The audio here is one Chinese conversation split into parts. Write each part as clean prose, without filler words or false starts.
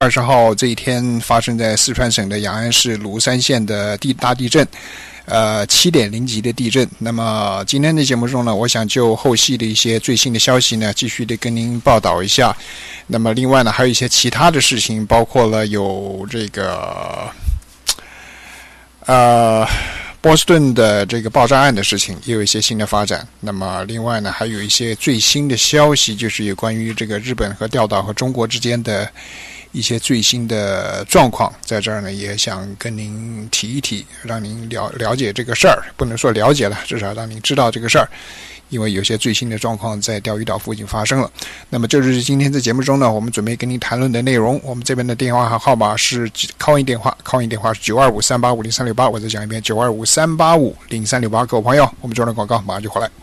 20号这一天发生在四川省的雅安市鲁山县的大地震，7.0级的地震。那么今天的节目中呢，我想就后续的一些最新的消息呢，继续的跟您报道一下。那么另外呢，还有一些其他的事情，包括了有这个波士顿的这个爆炸案的事情也有一些新的发展。那么另外呢，还有一些最新的消息，就是有关于这个日本和钓岛和中国之间的一些最新的状况，在这儿呢也想跟您提一提，让您了解这个事儿，不能说了解了，至少让您知道这个事儿，因为有些最新的状况在钓鱼岛附近发生了。那么这就是今天在节目中呢，我们准备跟您谈论的内容。我们这边的电话号码是 call in 电话是925-385-0368，我再讲一遍925-385-0368。各位朋友，我们做完广告马上就回来。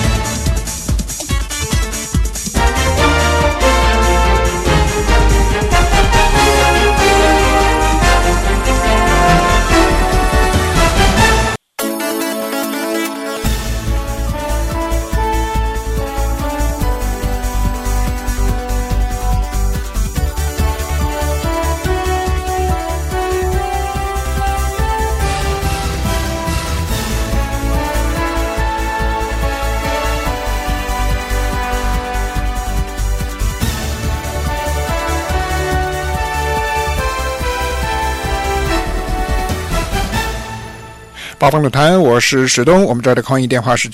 八方论坛，我是史东，我们这儿的call in电话是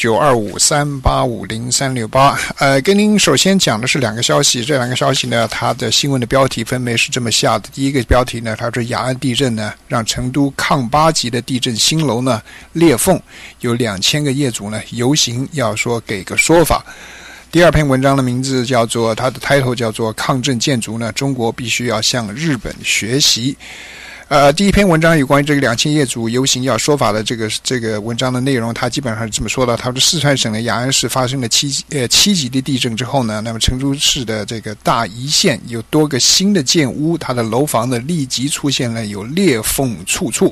925-385-0368。跟您首先讲的是两个消息，这两个消息呢，它的新闻的标题分别是这么下的。第一个标题呢，它说雅安地震呢，让成都抗8级的地震新楼呢裂缝，有2000个业主呢游行，要说给个说法。第二篇文章的名字叫做，它的 title 叫做抗震建筑呢，中国必须要向日本学习。第一篇文章有关于这个2000业主游行要说法的这个文章的内容，它基本上是这么说的。它说四川省的雅安市发生了7级的地震之后呢，那么成都市的这个大邑县有多个新的建屋，它的楼房呢立即出现了有裂缝处处，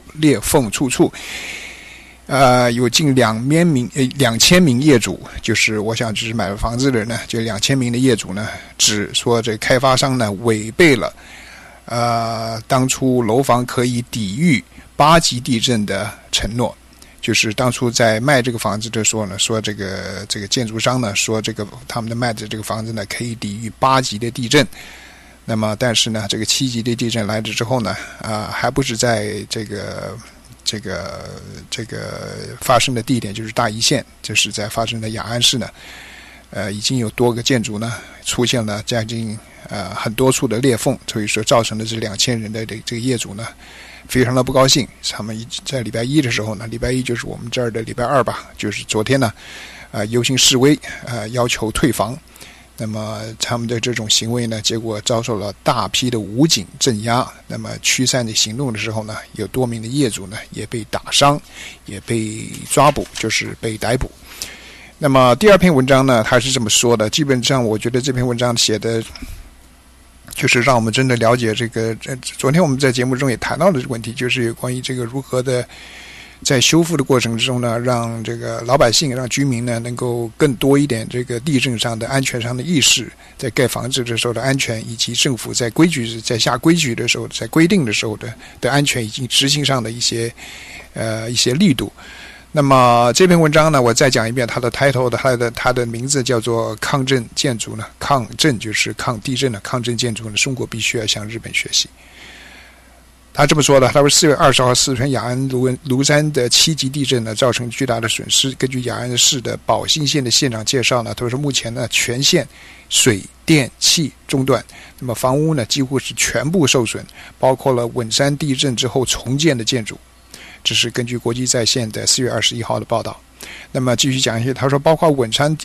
有近2000名业主，就是我想就是买了房子的人呢，就2000名的业主呢，指说这开发商呢违背了当初楼房可以抵御8级地震的承诺，就是当初在卖这个房子的时候呢，说这个建筑商呢说这个他们的卖的这个房子呢可以抵御8级的地震。那么但是呢，这个7级的地震来了之后呢，还不是在这个发生的地点，就是大邑县，就是在发生的雅安市呢，已经有多个建筑呢出现了将近很多处的裂缝，所以说造成的这2000人的这个业主呢非常的不高兴。他们在礼拜一的时候呢，礼拜一就是我们这儿的礼拜二吧，就是昨天呢游行示威，要求退房。那么他们的这种行为呢，结果遭受了大批的武警镇压。那么驱散的行动的时候呢，有多名的业主呢也被打伤，也被抓捕，就是被逮捕。那么第二篇文章呢，他是这么说的，基本上我觉得这篇文章写的就是让我们真的了解这个昨天我们在节目中也谈到了这个问题，就是有关于这个如何的在修复的过程之中呢，让这个老百姓让居民呢能够更多一点这个地震上的安全上的意识，在盖房子的时候的安全，以及政府在下规矩的时候，在规定的时候的安全以及执行上的一些力度。那么这篇文章呢，我再讲一遍它的 title 它的名字叫做抗震建筑呢，抗震就是抗地震的，抗震建筑呢，中国必须要向日本学习。他这么说的，他说4月20号四川雅安芦山的7级地震呢，造成巨大的损失。根据雅安市的宝兴县的县长介绍呢，他说目前呢全县水电气中断，那么房屋呢几乎是全部受损，包括了汶山地震之后重建的建筑。这是根据国际在线的4月21号的报道。那么继续讲一些，他说包括汶山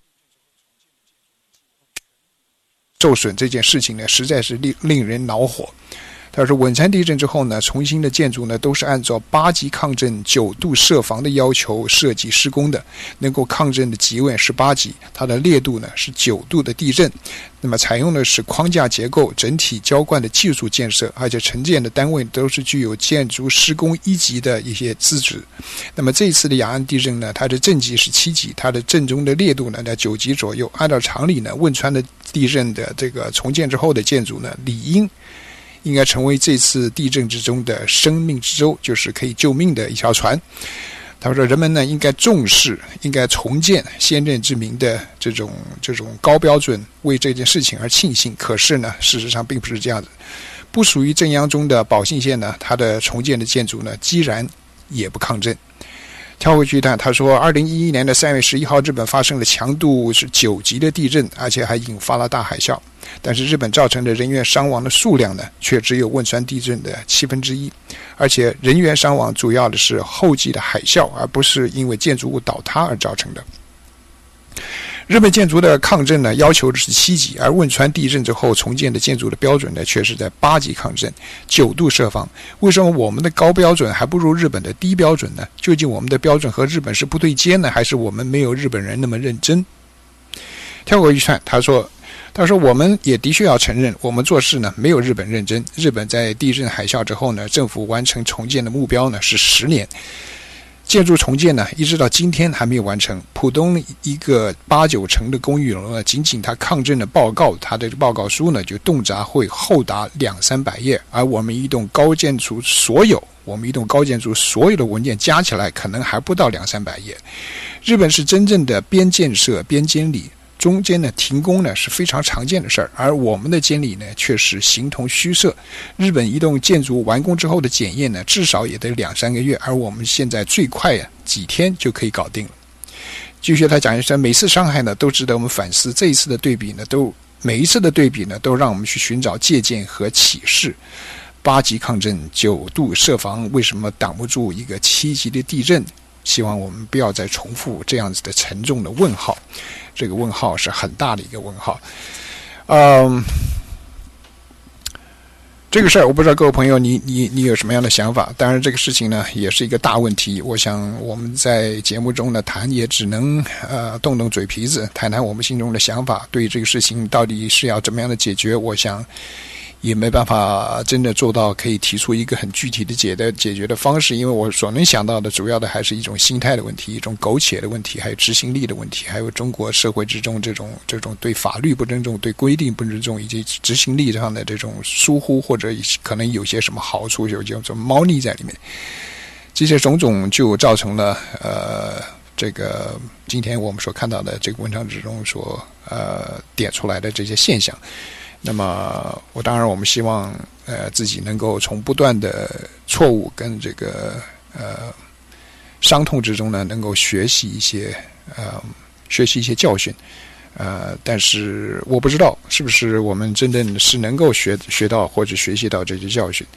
受损这件事情呢，实在是令人恼火。他说汶山地震之后呢，重新的建筑呢都是按照8级抗震9度设防的要求设计施工的，能够抗震的级位是8级，它的烈度呢是9度的地震。那么采用的是框架结构整体浇灌的技术建设，而且承建的单位都是具有建筑施工1级的一些资质。那么这一次的雅安地震呢，它的震级是7级，它的震中的烈度呢在9级左右。按照常理呢，汶川的地震的这个重建之后的建筑呢，理应应该成为这次地震之中的生命之舟，就是可以救命的一条船。他说人们呢应该重视，应该重建先见之明的这种高标准，为这件事情而庆幸。可是呢事实上并不是这样子，不属于震央中的保信县呢，它的重建的建筑呢居然也不抗震。跳回去一段，他说2011年的3月11号日本发生了强度是9级的地震，而且还引发了大海啸，但是日本造成的人员伤亡的数量呢却只有汶川地震的1/7，而且人员伤亡主要的是后继的海啸，而不是因为建筑物倒塌而造成的。日本建筑的抗震呢要求的是7级，而汶川地震之后重建的建筑的标准呢却是在8级抗震，9度设防。为什么我们的高标准还不如日本的低标准呢？究竟我们的标准和日本是不对接呢，还是我们没有日本人那么认真？跳过一串，他说我们也的确要承认，我们做事呢没有日本认真。日本在地震海啸之后呢，政府完成重建的目标呢是10年。建筑重建呢，一直到今天还没有完成。浦东一个8-9层的公寓楼呢，仅仅它抗震的报告，它的报告书呢就动辄会厚达200-300页，而我们一栋高建筑所有的文件加起来，可能还不到200-300页。日本是真正的边建设边监理，中间呢停工呢是非常常见的事儿，而我们的监理呢却是形同虚设。日本一栋建筑完工之后的检验呢，至少也得2-3个月，而我们现在最快几天就可以搞定了。继续他讲一声，每次伤害呢都值得我们反思，每一次的对比呢都让我们去寻找借鉴和启示。8级抗震，9度设防，为什么挡不住一个7级的地震？希望我们不要再重复这样子的沉重的问号，这个问号是很大的一个问号。这个事儿我不知道各位朋友你有什么样的想法？当然这个事情呢也是一个大问题，我想我们在节目中呢谈也只能动动嘴皮子，谈谈我们心中的想法，对这个事情到底是要怎么样的解决，我想也没办法真的做到可以提出一个很具体的解决的方式，因为我所能想到的主要的还是一种心态的问题，一种苟且的问题，还有执行力的问题，还有中国社会之中这种对法律不尊重，对规定不尊重，以及执行力上的这种疏忽，或者可能有些什么好处，有这种猫腻在里面，这些种种就造成了这个今天我们所看到的这个文章之中所点出来的这些现象。那么我们希望自己能够从不断的错误跟这个伤痛之中呢，能够学习一些教训。但是我不知道是不是我们真正是能够学到或者学习到这些教训。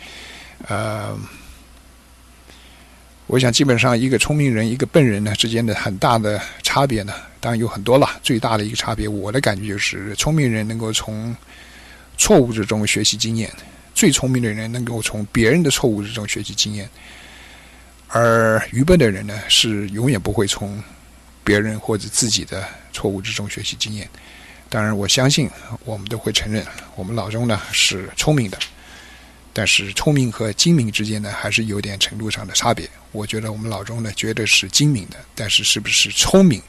我想基本上一个聪明人一个笨人呢之间的很大的差别呢，当然有很多了，最大的一个差别我的感觉就是聪明人能够从错误之中学习经验，最聪明的人能够从别人的错误之中学习经验，而愚笨的人呢是永远不会从别人或者自己的错误之中学习经验。当然我相信我们都会承认我们脑中呢是聪明的，但是聪明和精明之间呢还是有点程度上的差别。我觉得我们脑中呢绝对是精明的，但是是不是聪明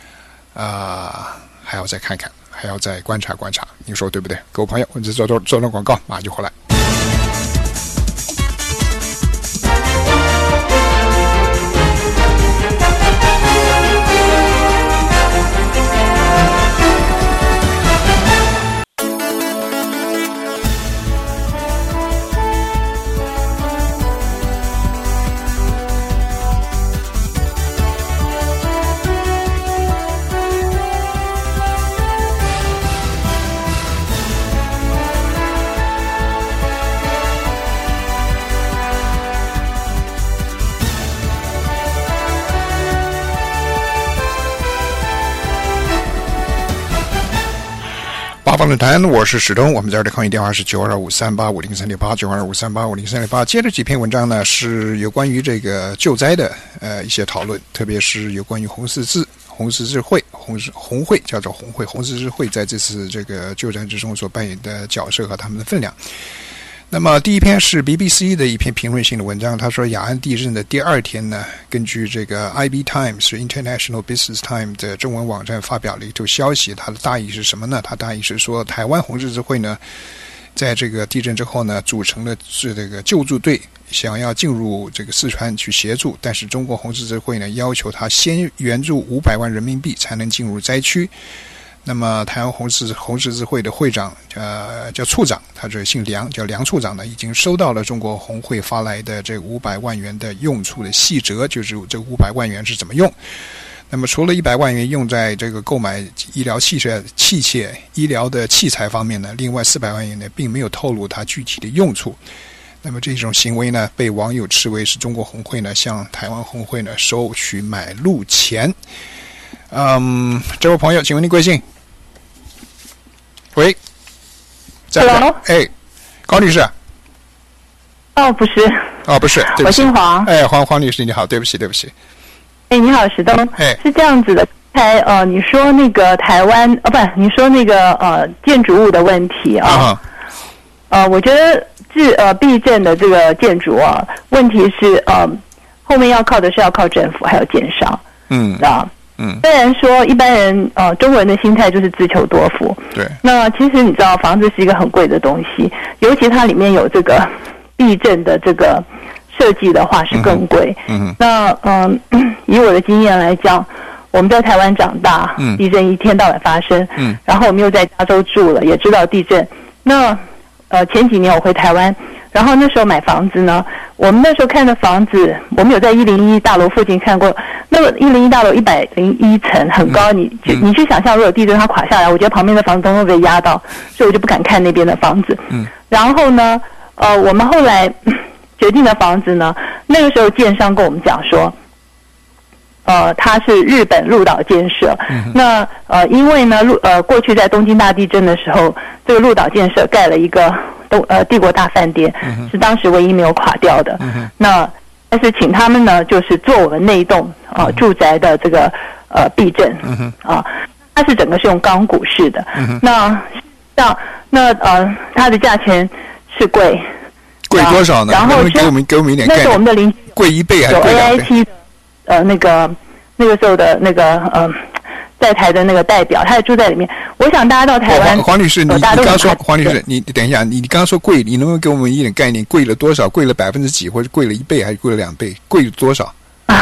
还要再看看，还要再观察，您说对不对？各位朋友，我这做段广告，马上就回来。八方论坛，我是史东，我们这儿的抗议电话是9253850368，9253850368。接着几篇文章呢，是有关于这个救灾的一些讨论，特别是有关于红十字会叫做红十字会在这次这个救灾之中所扮演的角色和他们的分量。那么第一篇是 BBC 的一篇评论性的文章，他说雅安地震的第2天呢，根据这个 IB Times International Business Time 的中文网站发表了一条消息，它的大意是什么呢？它大意是说台湾红十字会呢在这个地震之后呢，组成了这个救助队，想要进入这个四川去协助，但是中国红十字会呢要求他先援助500万人民币才能进入灾区。那么台湾红十字会的会长叫处长，他这姓梁，叫梁处长呢，已经收到了中国红会发来的这500万元的用处的细则，就是这500万元是怎么用。那么除了100万元用在这个购买医疗器械、医疗的器材方面呢，另外400万元呢并没有透露它具体的用处。那么这种行为呢，被网友斥为是中国红会呢向台湾红会呢收取买路钱。这位朋友，请问您贵姓？喂，在 Hello， 高女士。 哦，不是。 哦，不是，对不起， 我姓黄。 黄女士，你好，对不起。 你好，石东。是这样子的，你说那个台湾，你说那个建筑物的问题啊。我觉得避震的这个建筑啊，问题是后面要靠政府还有建商。虽然说一般人中国人的心态就是自求多福。对。那其实你知道，房子是一个很贵的东西，尤其它里面有这个避震的这个设计的话是更贵。那以我的经验来讲，我们在台湾长大，地震一天到晚发生。然后我们又在加州住了，也知道地震。那前几年我回台湾，然后那时候买房子呢，我们那时候看的房子，我们有在101大楼附近看过。那个101大楼101层很高，你去想象，如果地震它垮下来，我觉得旁边的房子都会被压到，所以我就不敢看那边的房子。然后呢，我们后来决定的房子呢，那个时候建商跟我们讲说，它是日本鹿岛建设。那因为呢过去在东京大地震的时候，这个鹿岛建设盖了一个帝国大饭店，是当时唯一没有垮掉的。那但是请他们呢，就是做我们那一栋住宅的这个避震。它是整个是用钢骨式的。那它的价钱是贵多少呢？然后给我们一点概念。那是我们的邻居贵1倍还是贵2倍？ 那个时候的那个在台的那个代表，他也住在里面。我想大家到台湾， 黄女士，你刚说黄女士，你等一下，你刚刚说贵，你能不能给我们一点概念？贵了多少？贵了几%，或者贵了1倍，还是贵了2倍？贵了多少？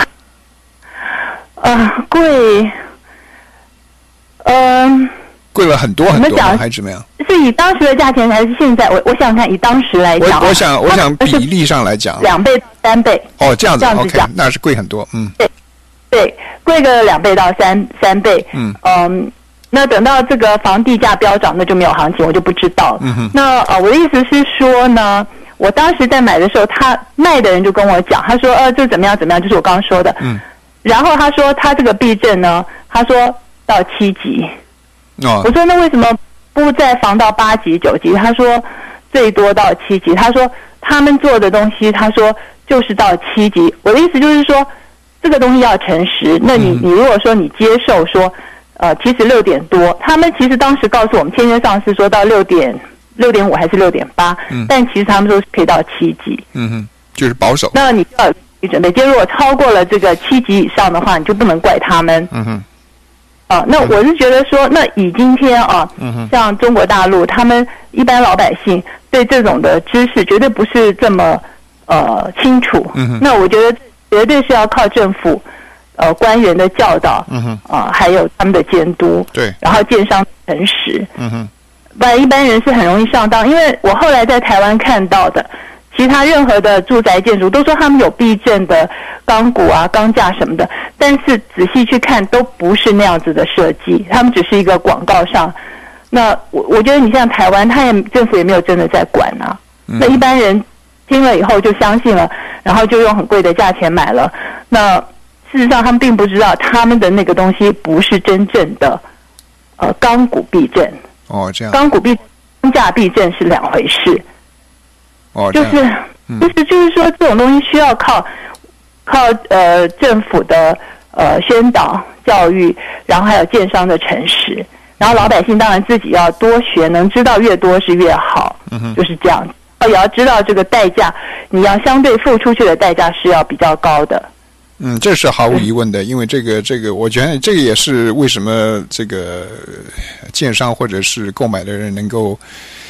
贵了很多很多吗？还是怎么样？ 是以当时的价钱还是现在？我想看以当时来讲。 我想比例上来讲 ，2倍到3倍。 这样子 ，OK， 那是贵很多。 对，贵个2倍到3倍。那等到这个房地价飙涨，那就没有行情，我就不知道。那我的意思是说呢，我当时在买的时候，他卖的人就跟我讲，他说这怎么样，就是我刚刚说的。然后他说他这个避震呢，他说到7级。我说那为什么不再防到8级、9级？他说最多到7级。他说他们做的东西，他说就是到7级。我的意思就是说，这个东西要诚实。那你如果说你接受说，其实6点多，他们其实当时告诉我们签约上是说到6.5还是6.8，但其实他们说是可以到7级。 就是保守。 那你就要准备，如果超过了这个7级以上的话，你就不能怪他们。那我是觉得说，那以今天像中国大陆，他们一般老百姓对这种的知识绝对不是这么清楚。那我觉得绝对是要靠政府官员的教导，还有他们的监督，对，然后建商诚实，不然一般人是很容易上当。因为我后来在台湾看到的，其他任何的住宅建筑都说他们有避震的钢骨啊、钢架什么的，但是仔细去看都不是那样子的设计，他们只是一个广告上。那我觉得你像台湾，政府也没有真的在管啊。那一般人听了以后就相信了，然后就用很贵的价钱买了。那事实上他们并不知道他们的那个东西不是真正的钢骨避震。这样。钢骨钢架避震是2回事。就是说这种东西需要靠政府的宣导教育，然后还有建商的诚实，然后老百姓当然自己要多学，能知道越多是越好。就是这样。也要知道这个代价，你要相对付出去的代价是要比较高的。 这是毫无疑问的，因为这个，我觉得这个也是为什么这个建商或者是购买的人能够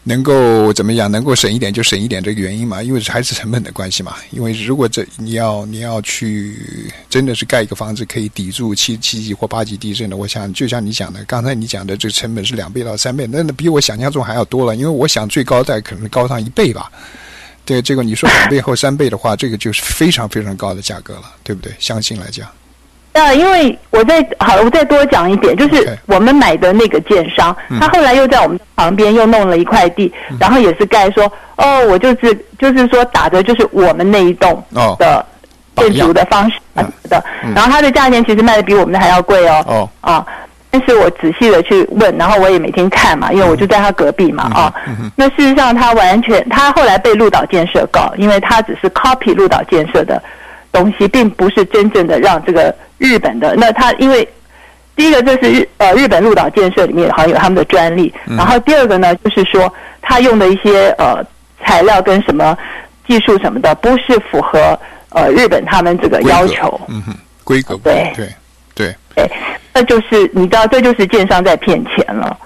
能够怎么样？能够省一点就省一点，这个原因嘛，因为还是成本的关系嘛。因为如果你要去真的是盖一个房子可以抵住7级或8级地震的，我想就像你讲的，刚才你讲的这个成本是2倍到3倍，那比我想象中还要多了。因为我想最高在可能高上1倍吧。对，这个你说2倍或3倍的话，这个就是非常非常高的价格了，对不对？相信来讲。 因为我再多讲一点，就是我们买的那个建商，他后来又在我们旁边又弄了一块地，然后也是盖说，我就是说打的就是我们那一栋的建筑的方式的，然后它的价钱其实卖的比我们的还要贵哦。但是我仔细的去问，然后我也每天看嘛，因为我就在他隔壁嘛那事实上他后来被鹿岛建设告，因为他只是 copy 鹿岛建设的东西，并不是真正的让这个日本的。那他因为第一个这是日本鹿岛建设里面好像有他们的专利，然后第二个呢就是说他用的一些材料跟什么技术什么的不是符合日本他们这个要求， 规格对， 那就是你知道这就是建商在骗钱了。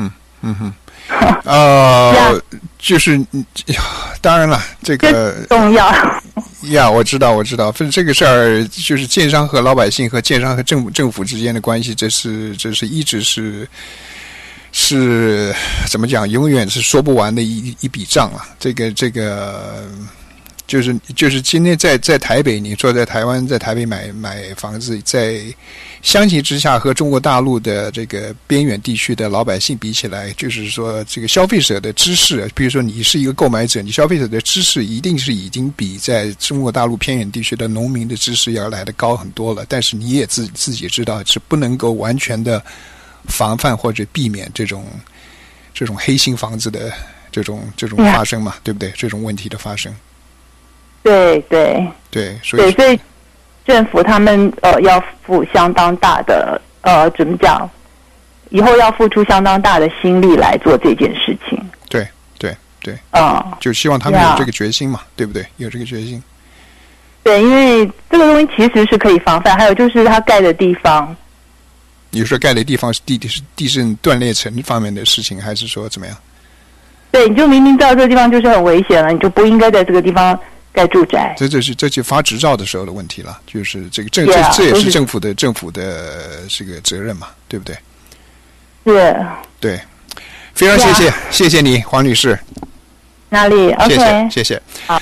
就是当然了，这个重要呀，我知道，这个事儿就是建商和老百姓和建商和政府之间的关系，这是一直是怎么讲，永远是说不完的一笔账啊。这个就是今天在台北，你说在台湾在台北买房子，在相形之下和中国大陆的这个边远地区的老百姓比起来，就是说这个消费者的知识，比如说你是一个购买者，你消费者的知识一定是已经比在中国大陆偏远地区的农民的知识要来得高很多了。但是你也自己知道是不能够完全的防范或者避免这种黑心房子的这种发生嘛，对不对？这种问题的发生。对，所以政府他们要付相当大的怎么讲？以后要付出相当大的心力来做这件事情。对，就希望他们有这个决心嘛，对不对？有这个决心。 对，因为这个东西其实是可以防范，还有就是它盖的地方。 你说盖的地方是地震断裂层方面的事情，还是说怎么样？ 对，你就明明知道这个地方就是很危险了，你就不应该在这个地方盖住宅。 这就发执照的时候的问题了，就是这也是政府的这个责任嘛，对不对？对，非常谢谢你，黄女士。 哪里 ？OK， 谢谢。好，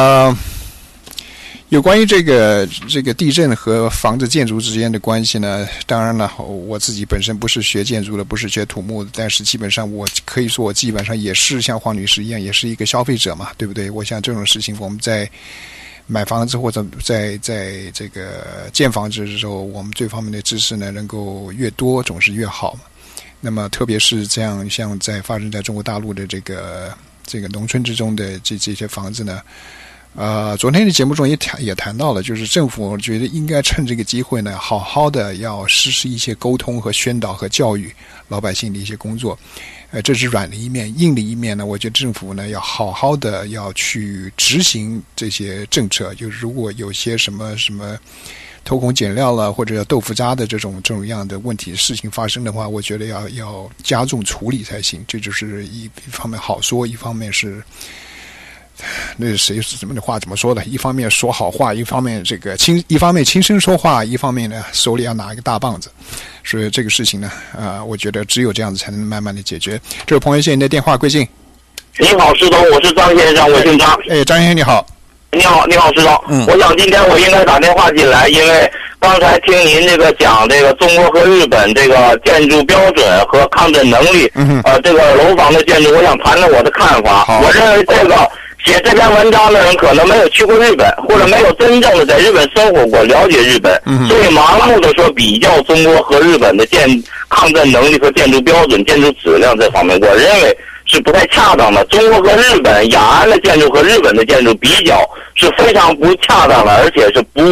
有关于这个地震和房子建筑之间的关系呢，当然了，我自己本身不是学建筑的，不是学土木的，但是基本上我可以说我基本上也是像黄女士一样，也是一个消费者嘛，对不对？我想这种事情我们在买房子或者在这个建房子的时候，我们这方面的知识呢能够越多总是越好嘛。那么特别是这样像发生在中国大陆的这个农村之中的这些房子呢，昨天的节目中也谈到了，就是政府我觉得应该趁这个机会呢，好好的要实施一些沟通和宣导和教育老百姓的一些工作。这是软的一面，硬的一面呢，我觉得政府呢要好好的要去执行这些政策。就是如果有些什么偷工减料了或者豆腐渣的这种样的问题事情发生的话，我觉得要加重处理才行。这就是一方面好说，一方面是那谁怎么的话怎么说的？一方面说好话，一方面一方面轻声说话，一方面呢手里要拿一个大棒子。所以这个事情呢，我觉得只有这样子才能慢慢的解决。这位朋友，谢谢您的电话，贵姓？ 你好，石头，我是张先生，我姓张。 张先生你好。 你好，石头。我想今天我应该打电话进来，因为刚才听您这个讲这个中国和日本这个建筑标准和抗震能力，这个楼房的建筑，我想谈谈我的看法。我认为这个写这篇文章的人可能没有去过日本，或者没有真正的在日本生活过，了解日本，所以盲目的说比较中国和日本的抗震能力和建筑标准、建筑质量这方面，我认为是不太恰当的。中国和日本雅安的建筑和日本的建筑比较是非常不恰当的，而且是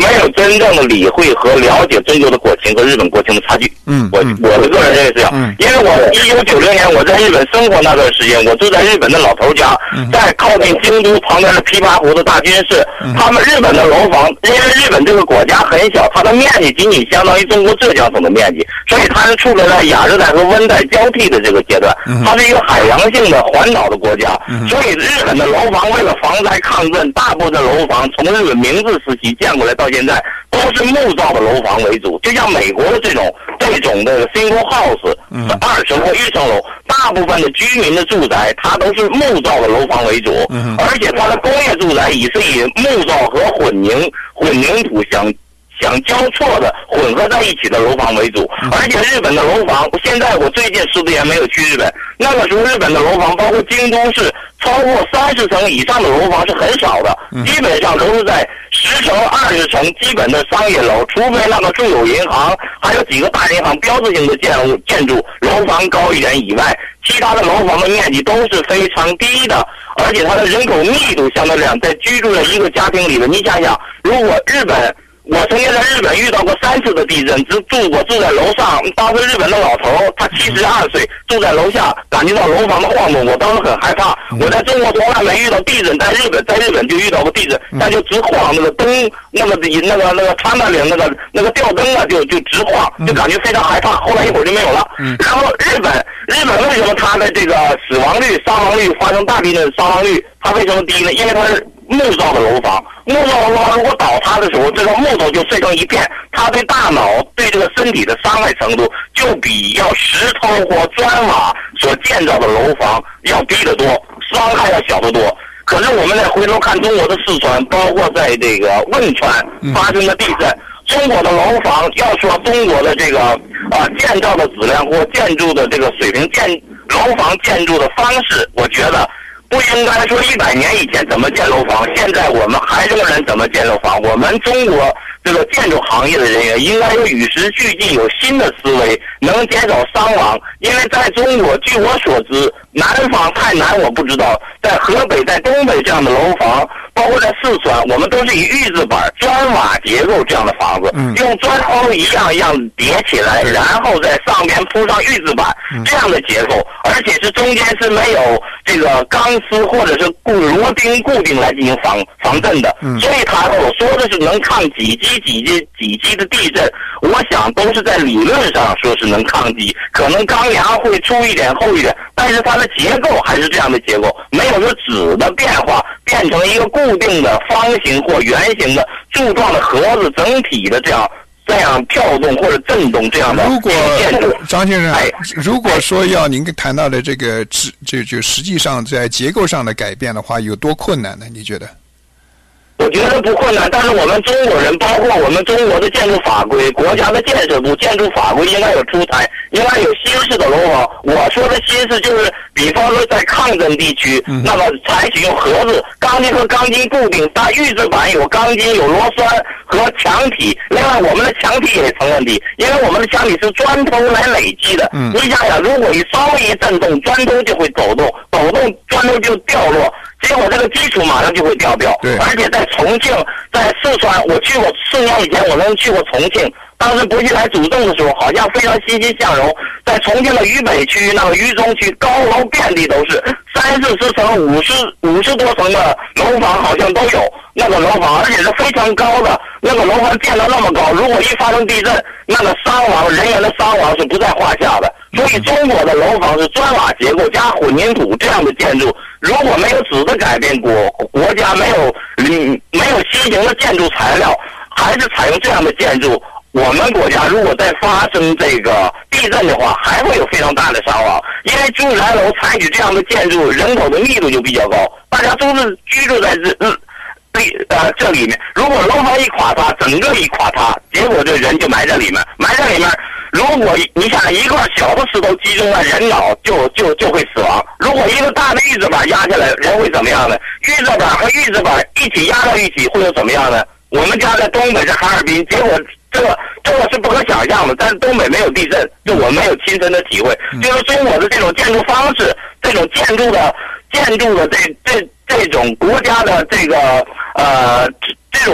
没有真正的理会和了解中国的国情和日本国情的差距。我的个人认为是这样，因为我1990年我在日本生活那段时间，我住在日本的老头家，在靠近京都旁边的琵琶湖的大津市，他们日本的楼房，因为日本这个国家很小，它的面积仅仅相当于中国浙江省的面积，所以它是处在亚热带和温带交替的这个阶段，它是一个海洋性的环岛的国家，所以日本的楼房为了防灾抗震，大部分楼房从日本明治时期建过来到现在都是木造的楼房为主，就像美国的这种的 single house 2层或1层楼，大部分的居民的住宅它都是木造的楼房为主，而且它的工业住宅也是以木造和混凝土相交错的混合在一起的楼房为主，而且日本的楼房，现在我最近10多年没有去日本，那个时候日本的楼房，包括京都市，超过30层以上的楼房是很少的，基本上都是在10层、20层基本的商业楼，除非那个住友银行，还有几个大银行标志性的建筑楼房高一点以外，其他的楼房的面积都是非常低的，而且它的人口密度相对来讲，在居住在一个家庭里的，你想想，如果我曾经在日本遇到过3次的地震，我住在楼上，当时日本的老头他72岁，住在楼下，感觉到楼房的晃动，我当时很害怕。我在中国从来没遇到地震，在日本就遇到过地震，但就直晃，那个灯，那个穿戴领那个吊灯啊，就直晃，就感觉非常害怕。后来一会儿就没有了。然后日本为什么它的这个死亡率、伤亡率、发生大地震伤亡率它为什么低呢？因为它是木造的楼房，木造楼房如果倒塌的时候，这个木头就碎成一片，它对大脑、对这个身体的伤害程度，就比要石头或砖瓦所建造的楼房要低得多，伤害要小得多。可是我们再回头看中国的四川，包括在这个汶川发生的地震，中国的楼房，要说中国的这个建造的质量或建筑的这个水平，楼房建筑的方式，我觉得不应该说100年以前怎么建楼房，现在我们还仍然怎么建楼房。我们中国这个建筑行业的人员应该有与时俱进，有新的思维，能减少伤亡。因为在中国，据我所知，南方太南我不知道，在河北、在东北这样的楼房，包括在四川，我们都是以预制板、砖瓦结构这样的房子，用砖头一样一样叠起来，然后在上面铺上预制板这样的结构，而且是中间是没有这个钢丝或者是螺钉固定来进行防震的，所以我说的是能抗几级的地震，我想都是在理论上说是能抗击，可能钢梁会粗一点厚一点，但是它的结构还是这样的结构，没有说质的变化，变成一个固定的方形或圆形的柱状的盒子，整体的这样跳动或者震动这样的建筑。 张先生，如果说要您谈到的这个就实际上在结构上的改变的话，有多困难呢？你觉得？ 我觉得不困难，但是我们中国人，包括我们中国的建筑法规，国家的建设部建筑法规应该有出台，应该有新式的楼房。我说的新式就是，比方说在抗震地区，那么采取用盒子、钢筋和钢筋固定，但预制板有钢筋、有螺栓和墙体。另外，我们的墙体也成问题，因为我们的墙体是砖头来累积的。你想想，如果你稍微一震动，砖头就会抖动，砖头就掉落。结果这个基础马上就会掉，而且在重庆、在四川，我去过4年以前，我们去过重庆。当时薄熙来主政的时候，好像非常欣欣向荣。在重庆的渝北区、那个渝中区，高楼遍地都是，30-40层、50多层的楼房好像都有。那个楼房，而且是非常高的，那个楼房建得那么高，如果一发生地震，那个人员的伤亡是不在话下的。所以中国的楼房是砖瓦结构加混凝土这样的建筑，如果没有质的改变，国家没有新型的建筑材料，还是采用这样的建筑，我们国家如果再发生这个地震的话，还会有非常大的伤亡。因为住宅楼采取这样的建筑，人口的密度就比较高，大家都是居住在这里面。如果楼房一垮塌，整个一垮塌，结果这人就埋在里面。如果你想一块小的石头击中了人脑，就会死亡。如果一个大的预制板压下来，人会怎么样呢？预制板和预制板一起压到一起，会有怎么样呢？我们家在东北是哈尔滨，结果这个是不可想象的。但是东北没有地震，就我没有亲身的体会。就是中国的这种建筑方式，这种建筑的这种国家的这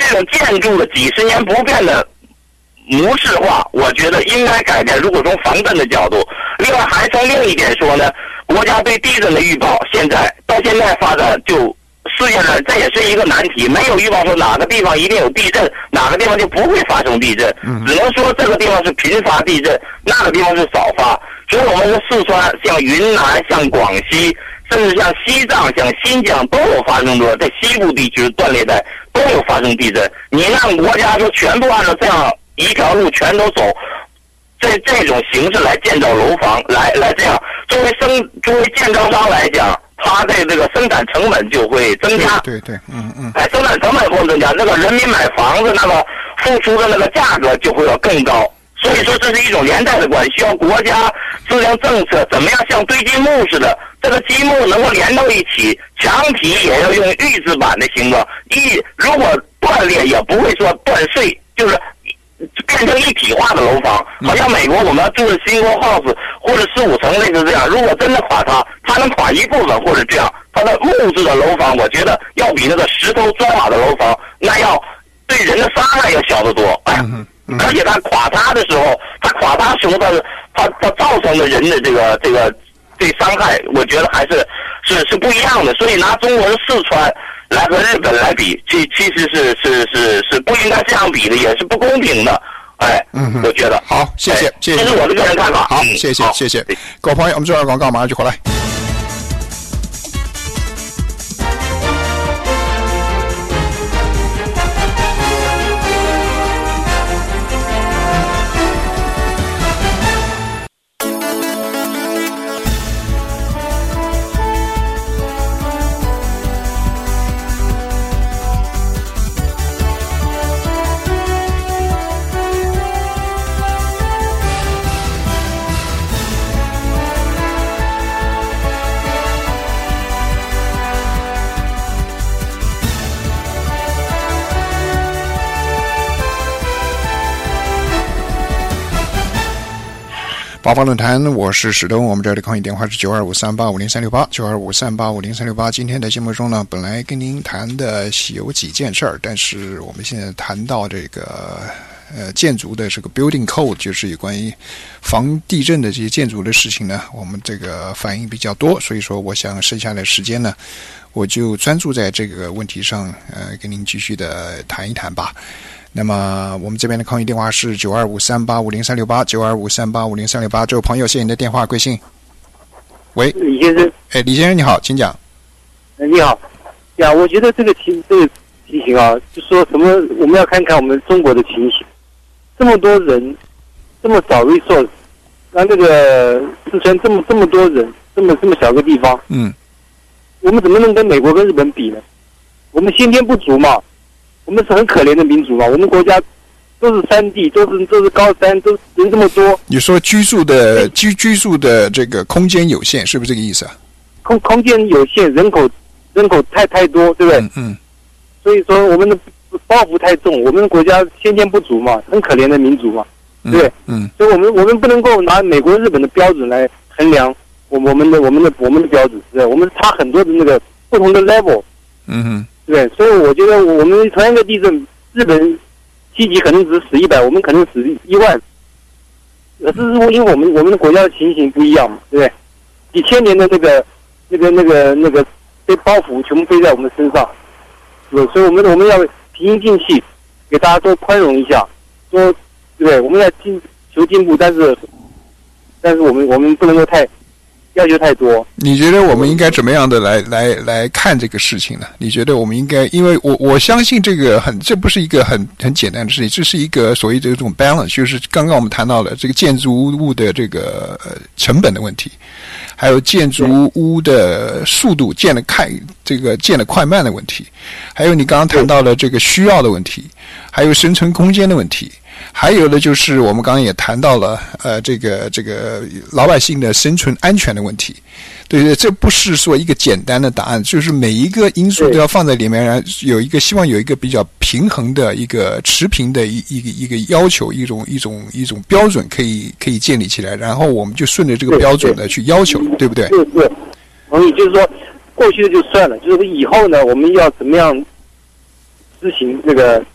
这种建筑的几十年不变的模式化，我觉得应该改变。如果从防震的角度，另外还从另一点说呢，国家对地震的预报到现在发展就世界上这也是一个难题，没有预报说哪个地方一定有地震，哪个地方就不会发生地震，只能说这个地方是频发地震，那个地方是少发。所以我们的四川、像云南、像广西，甚至像西藏、像新疆都有发生过，在西部地区断裂带都有发生地震。你让国家说全部按照这样一条路全都走，这种形式来建造楼房，来这样，作为建造商来讲，他的这个生产成本就会增加。 对， 生产成本会增加，那个人民买房子那个付出的那个价格就会要更高。所以说这是一种连带的关系，需要国家制定政策，怎么样像堆积木似的，这个积木能够连到一起，墙体也要用预制板的形状，如果断裂也不会说断碎，就是变成一体化的楼房。好像美国我们住的新国 house 或者15层类似这样，如果真的垮它能垮一部分或者这样，它的木质的楼房，我觉得要比那个石头砖瓦的楼房那要对人的伤害要小得多。而且它垮塌的时候，它造成的人的这个对伤害，我觉得还是不一样的。所以拿中国的四川来和日本来比，其实是不应该这样比的，也是不公平的。我觉得好，谢谢， 这是我的个人看法。 好，谢谢各位朋友，我们做完广告马上就回来。八方论坛，我是史东，我们这里的抗议电话是9253850368，9253850368。今天的节目中呢，本来跟您谈的有几件事儿，但是我们现在谈到这个建筑的这个 building code， 就是有关于防地震的这些建筑的事情呢，我们这个反应比较多，所以说我想剩下的时间呢，我就专注在这个问题上，跟您继续的谈一谈吧。那么我们这边的抗议电话是9253850368，9253850368。这位朋友，谢谢你的电话，贵姓？喂， 李先生。 李先生你好，请讲。 你好。呀，我觉得这个情形啊，就说什么，我们要看看我们中国的情形，这么多人，这么少 resource， 那这个四川这么多人，这么小个地方，我们怎么能跟美国跟日本比呢？我们先天不足嘛。我们是很可怜的民族嘛，我们国家都是山地，都是高山，都人这么多。 你说居住的这个空间有限，是不是这个意思啊？ 空间有限，人口太多，对不对？所以说我们的包袱太重，我们的国家先天不足嘛，很可怜的民族嘛，对不对？所以我们不能够拿美国、日本的标准来衡量我们的标准，对，我们差很多的那个不同的 level。对，所以我觉得我们同样一个地震，日本7级可能只死100，我们可能死1万。可是因为我们的国家的情形不一样嘛，对不对？几千年的那个被包袱全部背在我们身上，对，所以我们要平心静气，给大家多宽容一下，多对不对？我们要求进步，但是我们不能够要求太多。 你觉得我们应该怎么样的来看这个事情呢？你觉得我们应该，因为我相信这不是一个很简单的事情，这是一个所谓的这种 balance， 就是刚刚我们谈到了这个建筑物的这个成本的问题，还有建筑物的速度建得快慢的问题，还有你刚刚谈到了这个需要的问题，还有生存空间的问题。还有的就是我们刚刚也谈到了这个老百姓的生存安全的问题，对，这不是说一个简单的答案，就是每一个因素都要放在里面，然后希望有一个比较平衡的一个持平的一个要求，一种标准可以建立起来，然后我们就顺着这个标准的去要求，对不对？ 对，同意。就是说过去的就算了，就是以后呢，我们要怎么样执行这个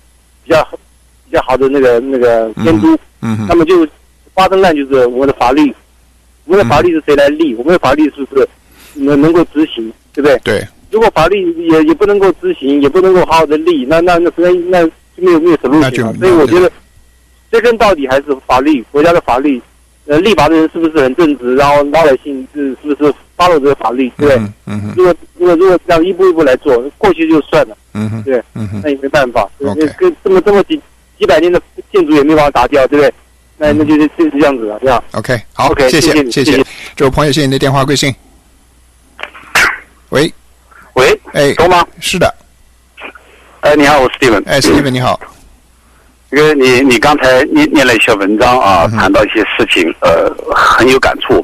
比较好的那个监督，那么就发生烂就是我们的法律，我们的法律是谁来立？我们的法律是不是能够执行，对不对？ 对。 如果法律也不能够执行，也不能够好好的立，那没有什么路径。所以我觉得，追根到底还是法律，国家的法律，立法的人是不是很正直，然后老百姓是不是 follow 这个法律，对不对？如果这样一步一步来做，过去就算了，对，那也没办法，跟这么几百年的建筑也没办法打掉，对不对？那就是这样子了，这样。 OK， 好， OK， 谢谢。这位朋友，谢谢你的电话贵姓？喂， 哎，多吗？ 是的。 你好，我是 Steven。 Steven 你好。 这个你刚才念了一些文章啊，谈到一些事情，很有感触。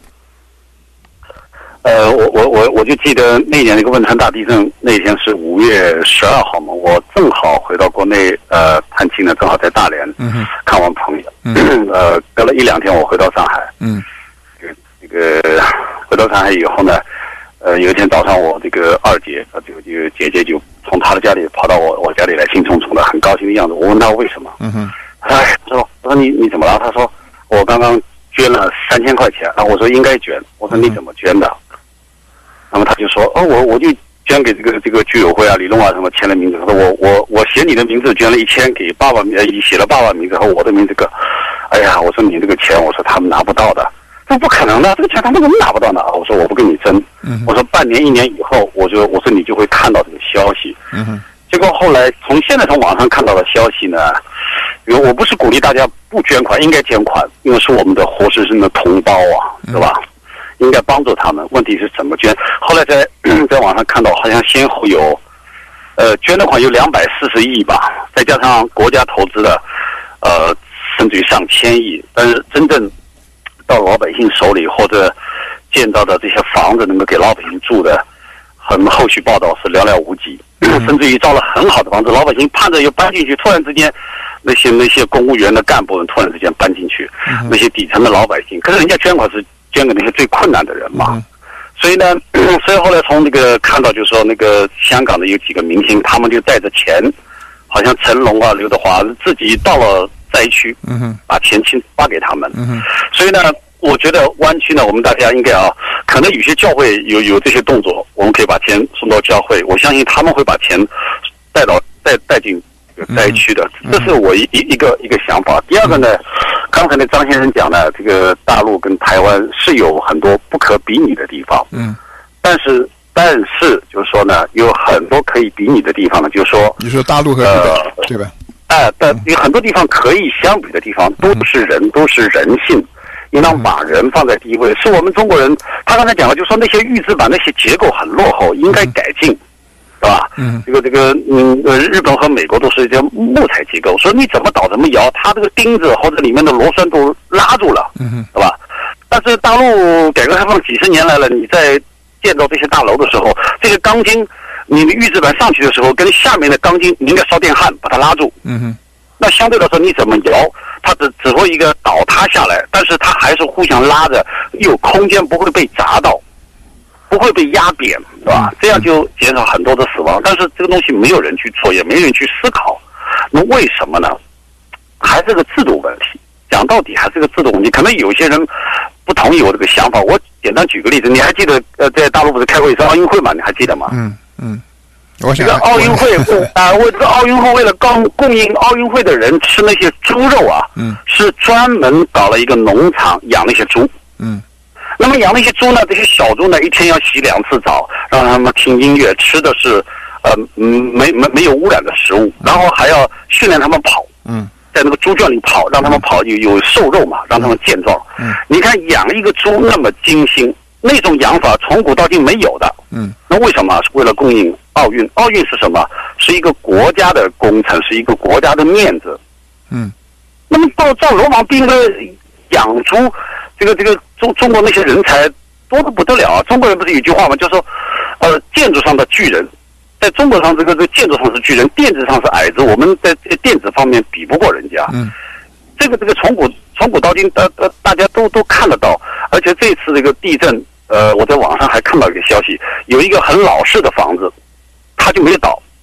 我就记得那年那个汶川大地震那天是5月12号嘛，我正好回到国内探亲呢，正好在大连看望朋友。隔了1-2天我回到上海。这个回到上海以后呢，有一天早上我这个二姐就姐姐就从她的家里跑到我家里来，兴冲冲的，很高兴的样子。我问她为什么？我说你怎么了？她说我刚刚捐了3000块钱啊。我说应该捐。我说你怎么捐的？那么他就说我就捐给这个居委会啊、李龙啊什么签了名字。他说我写你的名字捐了1000，给爸爸写了爸爸名字和我的名字个。哎呀，我说你这个钱，我说他们拿不到的。这不可能的，这个钱他们怎么拿不到呢？我说我不跟你争。我说半年1年以后，我说你就会看到这个消息。结果后来现在从网上看到的消息呢，我不是鼓励大家不捐款，应该捐款，因为是我们的活生生的同胞啊，对吧？应该帮助他们。问题是怎么捐？后来在网上看到，好像先后有捐的款有240亿吧，再加上国家投资的甚至于上千亿，但是真正到老百姓手里或者建造的这些房子能够给老百姓住的，后续报道是寥寥无几。甚至于造了很好的房子，老百姓盼着又搬进去，突然之间那些公务员的干部们突然之间搬进去，那些底层的老百姓，可是人家捐款是捐给那些最困难的人嘛。所以呢，所以后来从那个看到，就是说那个香港的有几个明星，他们就带着钱，好像成龙啊、刘德华自己到了灾区，把钱发给他们。所以呢，我觉得湾区呢，我们大家应该可能有些教会有这些动作，我们可以把钱送到教会，我相信他们会把钱带进灾区的，这是我一个想法。第二个呢，刚才张先生讲的，这个大陆跟台湾是有很多不可比拟的地方，但是就是说呢，有很多可以比拟的地方呢，就是说你说大陆和日本对吧？ 但有很多地方可以相比的地方，都是人，都是人性。应当把人放在第一位，是我们中国人。他刚才讲了，就说那些预制板那些结构很落后，应该改进，是吧？日本和美国都是一些木材结构，说你怎么倒怎么摇，它这个钉子或者里面的螺栓都拉住了，是吧？但是大陆改革开放几十年来了，你在建造这些大楼的时候，这个钢筋，你的预制板上去的时候，跟下面的钢筋你应该烧电焊把它拉住，那相对来说你怎么摇？它只会一个倒塌下来，但是它还是互相拉着，有空间不会被砸到，不会被压扁，是吧？这样就减少很多的死亡。但是这个东西没有人去做，也没人去思考，那为什么呢？还是个制度问题。讲到底还是个制度问题。可能有些人不同意我这个想法。我简单举个例子，你还记得在大陆不是开过一次奥运会吗？你还记得吗？这个奥运会为这个奥运会为了供应奥运会的人吃那些猪肉啊，是专门搞了一个农场养那些猪。那么养那些猪呢，这些小猪呢，一天要洗2次澡，让他们听音乐，吃的是没有污染的食物，然后还要训练他们跑。在那个猪圈里跑，让他们跑有瘦肉嘛，让他们健壮。你看养一个猪那么精心，那种养法从古到今没有的。那为什么？是为了供应奥运。奥运是什么？是一个国家的工程，是一个国家的面子。那么照罗马兵的养猪，这个中国那些人才多得不得了啊！中国人不是有句话吗？就是说，建筑上的巨人。在中国上，这个建筑上是巨人，电子上是矮子。我们在电子方面比不过人家。这个从古到今，大家都看得到。而且这次这个地震，我在网上还看到一个消息，有一个很老式的房子，它就没有倒，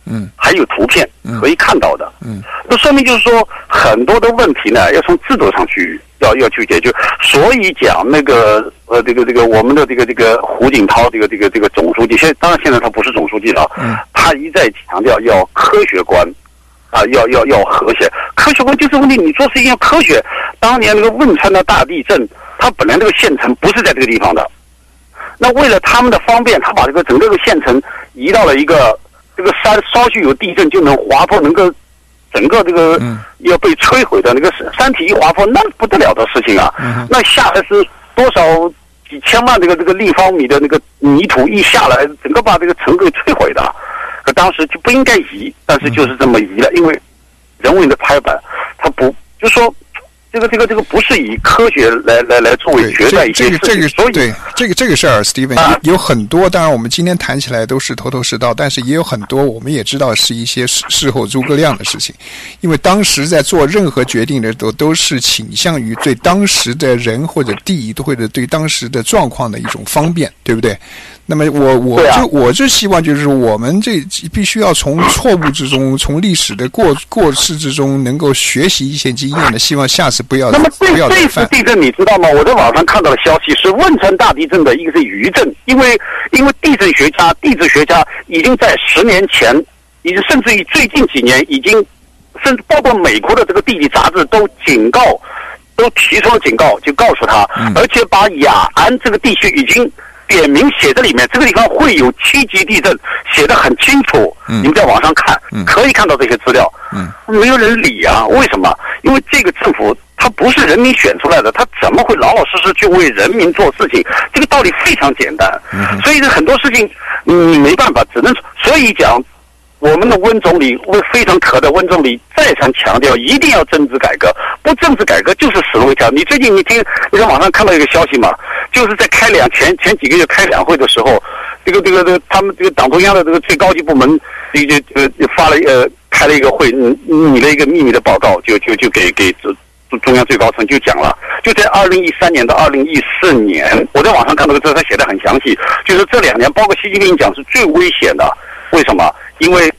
还有图片可以看到的，那说明就是说很多的问题呢，要从制度上去要去解决。所以讲那个这个我们的这个胡锦涛这个总书记，当然现在他不是总书记了，他一再强调要科学观。要和谐，科学观就是问题。你做事情要科学。当年那个汶川的大地震，它本来这个县城不是在这个地方的，那为了他们的方便，他把这个整个县城移到了一个这个山，稍许有地震就能滑坡，能够整个这个要被摧毁的那个山体一滑坡，那不得了的事情啊！那下来是多少几千万这个立方米的那个泥土一下来，整个把这个城给摧毁的。当时就不应该移，但是就是这么移了，因为人为的拍板，它不就说这个不是以科学来作为决断一些事情，所以对这个事儿 ，Steven 有很多，当然我们今天谈起来都是头头是道，但是也有很多我们也知道是一些事后诸葛亮的事情，因为当时在做任何决定的时候都是倾向于对当时的人或者地或者对当时的状况的一种方便，对不对？那么我就希望就是我们这必须要从错误之中，从历史的过失之中能够学习一些经验的，希望下次不要再犯。 那么这次地震你知道吗？我在网上看到的消息是汶川大地震的一个是余震，因为地质学家已经在10年前，已经甚至于最近几年已经，甚至包括美国的这个地理杂志都提出了警告，就告诉他，而且把雅安这个地区已经点名写在里面，这个地方会有7级地震，写得很清楚。你们在网上看，可以看到这些资料。没有人理啊，为什么？因为这个政府它不是人民选出来的，它怎么会老老实实去为人民做事情？这个道理非常简单。所以很多事情你没办法，只能所以讲。我们的温总理非常可的温总理再三强调，一定要政治改革，不政治改革就是死路一条。你最近你在网上看到一个消息嘛，就是在前几个月开两会的时候，这个他们这个党中央的这个最高级部门开了一个会，拟了一个秘密的报告，就给中央最高层就讲了，就在2013年到2014年，我在网上看到这他写的很详细，就是这2年，包括习近平讲是最危险的。为什么？因为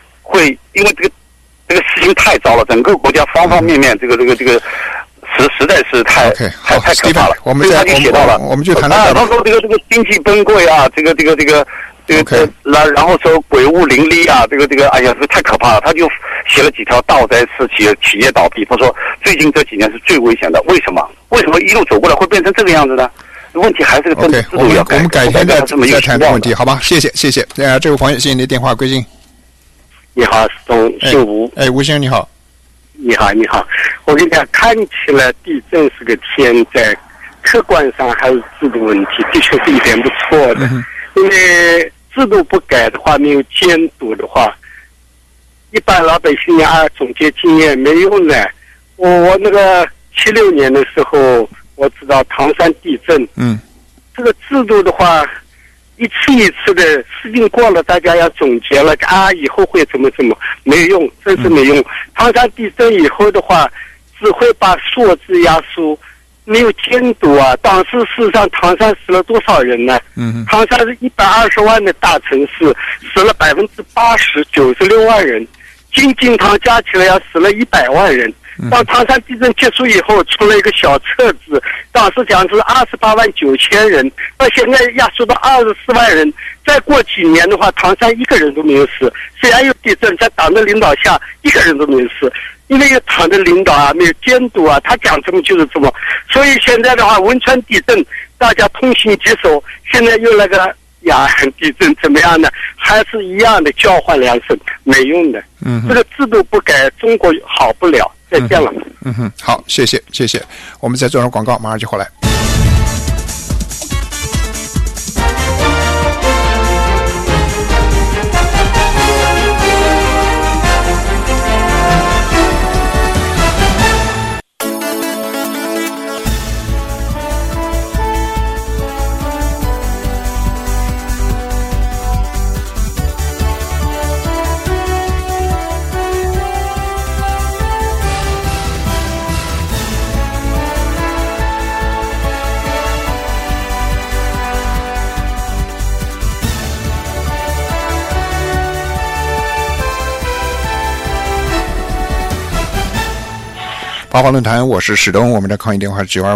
这个事情太糟了，整个国家方方面面，这个实在是太可怕了。 我们就谈到他说这个经济崩溃啊，然后说鬼物林立啊，哎呀，这太可怕了。他就写了几条倒灾事企业倒闭。他说最近这几年是最危险的，为什么一路走过来会变成这个样子呢？问题还是个政治制度要改。 我们改天再谈这个问题，好吧？谢谢。这位朋友，谢谢你的电话，贵姓？ 你好，姓吴。 吴先生你好。 你好。我跟你讲，看起来地震是个天灾，客观上还是制度问题，的确是一点不错的。因为制度不改的话，没有监督的话，一般老百姓总结经验没用的。我那个76年的时候，我知道唐山地震。这个制度的话，一次一次的事情过了，大家要总结了以后会怎么，没用，真是没用。唐山地震以后的话，只会把数字压缩，没有监督啊。当时事实上唐山死了多少人呢？唐山是120万的大城市，死了80%，96万人，京唐加起来要死了100万人。当唐山地震结束以后，出了一个小册子，当时讲是28万9千人，到现在压缩到24万人。再过几年的话，唐山一个人都没有死。虽然有地震，在党的领导下，一个人都没有死，因为有党的领导啊，没有监督啊，他讲什么就是什么。所以现在的话，汶川地震大家痛心疾首，现在又那个雅安地震怎么样呢？还是一样的交换良声，没用的。这个制度不改，中国好不了。再见了。 好，谢谢。我们再做上广告，马上就回来。 八卦论坛，我是史东，我们的抗议电话是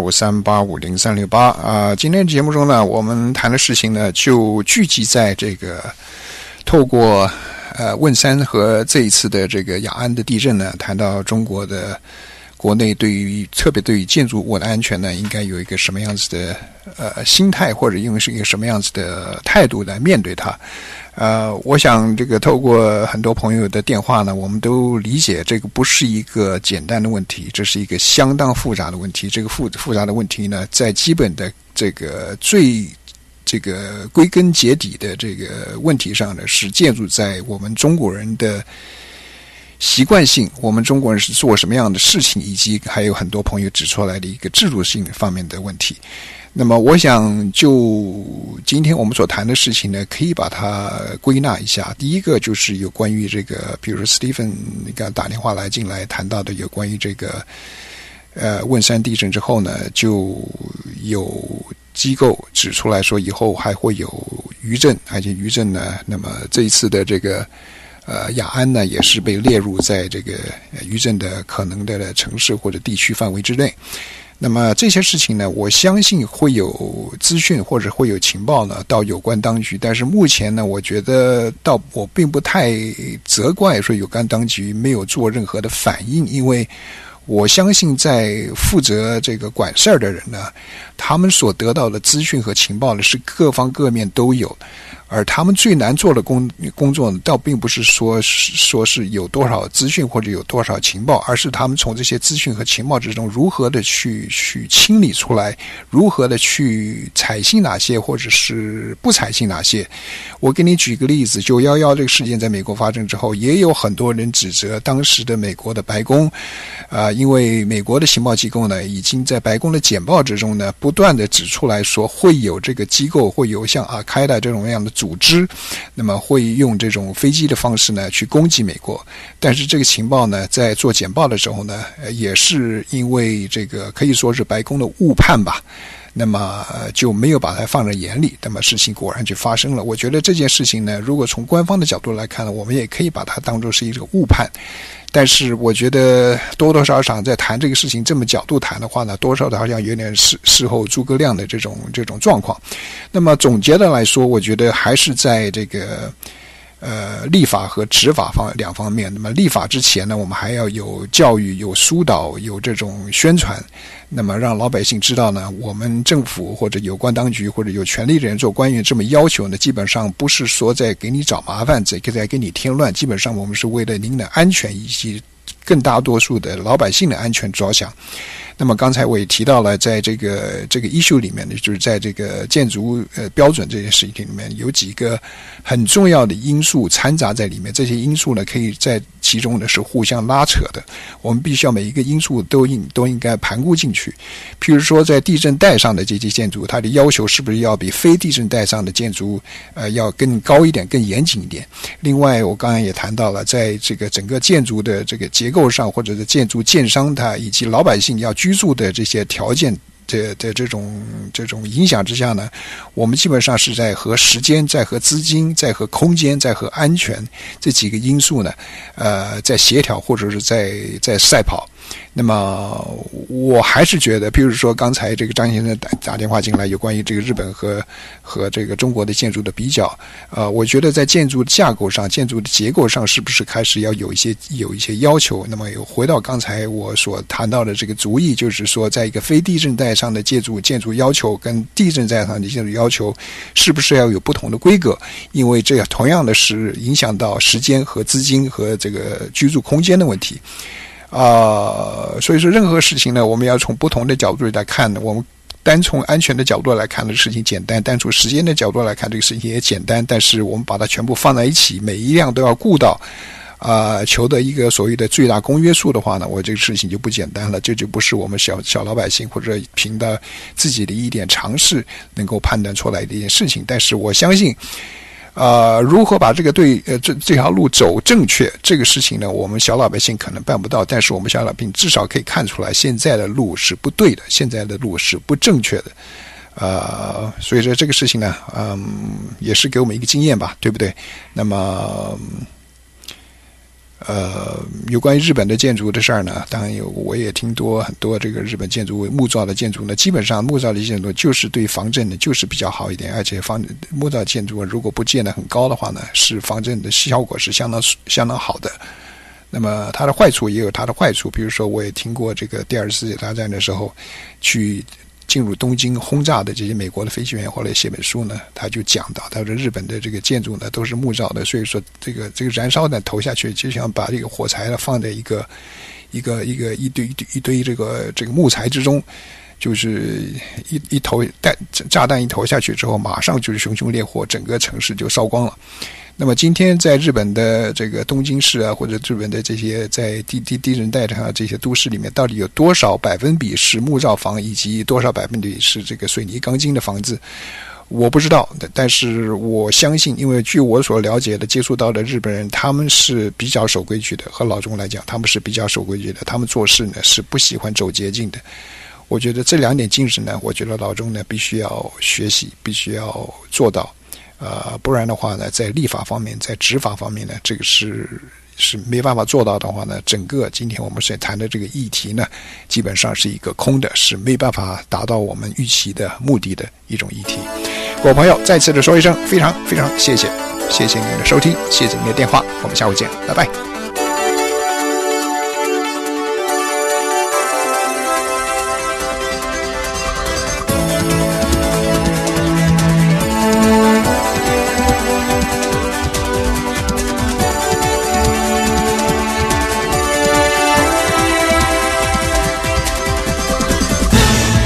9253850368今天节目中呢，我们谈的事情呢，就聚集在这个透过汶山和这一次的这个雅安的地震呢，谈到中国的国内特别对于建筑物的安全呢，应该有一个什么样子的心态，或者因为是一个什么样子的态度来面对它。我想这个透过很多朋友的电话呢，我们都理解这个不是一个简单的问题，这是一个相当复杂的问题。这个复杂的问题呢，在基本的这个归根结底的这个问题上呢，是建筑在我们中国人的习惯性，我们中国人是做什么样的事情，以及还有很多朋友指出来的一个制度性方面的问题。那么我想就今天我们所谈的事情呢，可以把它归纳一下。第一个就是有关于这个，比如说 Stephen 你刚打电话进来谈到的有关于这个汶山地震之后呢，就有机构指出来说以后还会有余震，而且余震呢，那么这一次的这个雅安呢，也是被列入在这个余震的可能的城市或者地区范围之内。那么这些事情呢，我相信会有资讯或者会有情报呢到有关当局，但是目前呢，我觉得我并不太责怪说有关当局没有做任何的反应，因为我相信在负责这个管事儿的人呢，他们所得到的资讯和情报呢是各方各面都有，而他们最难做的工作呢，倒并不是说是有多少资讯或者有多少情报，而是他们从这些资讯和情报之中如何的去清理出来，如何的去采信哪些或者是不采信哪些。我给你举个例子，911这个事件在美国发生之后，也有很多人指责当时的美国的白宫因为美国的情报机构呢，已经在白宫的简报之中呢，不断的指出来说会有这个机构，会有像阿开达这种样的组织，那么会用这种飞机的方式呢去攻击美国。但是这个情报呢，在做简报的时候呢，也是因为这个可以说是白宫的误判吧，那么就没有把它放在眼里，那么事情果然就发生了。我觉得这件事情呢，如果从官方的角度来看呢，我们也可以把它当作是一个误判。但是我觉得多多少少在谈这个事情这么角度谈的话呢，多少的好像有点事后诸葛亮的这种状况。那么总结的来说，我觉得还是在这个立法和执法两方面。那么立法之前呢，我们还要有教育、有疏导、有这种宣传，那么让老百姓知道呢，我们政府或者有关当局或者有权力的人做官员这么要求呢，基本上不是说在给你找麻烦，在给你添乱，基本上我们是为了您的安全以及更大多数的老百姓的安全着想。那么刚才我也提到了，在这个 issue 里面呢，就是在这个建筑标准这件事情里面，有几个很重要的因素掺杂在里面。这些因素呢，可以在其中呢是互相拉扯的。我们必须要每一个因素都应该盘估进去。譬如说，在地震带上的这些建筑，它的要求是不是要比非地震带上的建筑要更高一点、更严谨一点？另外，我刚才也谈到了，在这个整个建筑的这个结构上，或者是建筑建商它以及老百姓要居住的这些条件的这种影响之下呢，我们基本上是在和时间、在和资金、在和空间、在和安全这几个因素呢，在协调或者是在赛跑。那么我还是觉得，比如说刚才这个张先生打电话进来，有关于这个日本和这个中国的建筑的比较，我觉得在建筑架构上、建筑的结构上，是不是开始要有一些要求？那么回到刚才我所谈到的这个主意，就是说，在一个非地震带上的建筑要求跟地震带上的建筑要求，是不是要有不同的规格？因为这同样的是影响到时间和资金和这个居住空间的问题。所以说任何事情呢，我们要从不同的角度来看呢。我们单从安全的角度来看的事情简单，单从时间的角度来看这个事情也简单，但是我们把它全部放在一起，每一样都要顾到求得一个所谓的最大公约数的话呢，我这个事情就不简单了。这就不是我们小老百姓或者凭的自己的一点常识能够判断出来的一件事情。但是我相信如何把这个这条路走正确，这个事情呢，我们小老百姓可能办不到，但是我们小老百姓至少可以看出来，现在的路是不对的，现在的路是不正确的。所以说这个事情呢，也是给我们一个经验吧，对不对？那么有关于日本的建筑的事儿呢，当然我也听多很多这个日本建筑木造的建筑呢，基本上木造的建筑就是对防震呢就是比较好一点，而且木造建筑如果不建得很高的话呢，是防震的效果是相当好的。那么它的坏处也有它的坏处，比如说我也听过这个第二次世界大战的时候去进入东京轰炸的这些美国的飞行员，后来写本书呢，他就讲到，他说日本的这个建筑呢都是木造的，所以说这个燃烧弹投下去，就像把这个火柴呢放在一堆这个木材之中，就是炸弹一投下去之后，马上就是熊熊烈火，整个城市就烧光了。那么今天在日本的这个东京市啊，或者日本的这些在地震带上这些都市里面，到底有多少%是木造房，以及多少%是这个水泥钢筋的房子，我不知道。但是我相信，因为据我所了解的接触到的日本人，他们是比较守规矩的，和老中来讲他们是比较守规矩的，他们做事呢是不喜欢走捷径的。我觉得这2点精神呢，我觉得老中呢必须要学习，必须要做到。不然的话呢，在立法方面，在执法方面呢，这个是没办法做到的话呢，整个今天我们所谈的这个议题呢，基本上是一个空的，是没办法达到我们预期的目的的一种议题。各位朋友，再次的说一声非常非常谢谢您的收听，谢谢您的电话，我们下回见，拜拜。